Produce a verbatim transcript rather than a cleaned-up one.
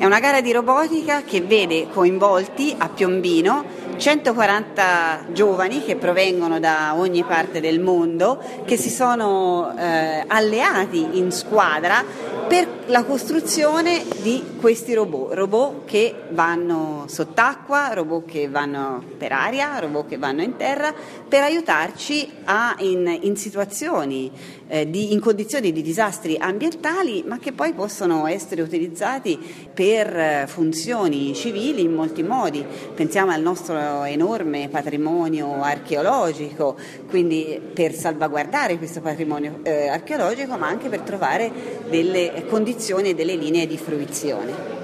una gara di robotica che vede coinvolti a Piombino centoquaranta giovani che provengono da ogni parte del mondo, che si sono eh, alleati in squadra per la costruzione di questi robot, robot che vanno sott'acqua, robot che vanno per aria, robot che vanno in terra, per aiutarci a, in, in situazioni, eh, di, in condizioni di disastri ambientali, ma che poi possono essere utilizzati per funzioni civili in molti modi. Pensiamo al nostro enorme patrimonio archeologico, quindi per salvaguardare questo patrimonio eh, archeologico, ma anche per trovare delle condizioni e delle linee di fruizione.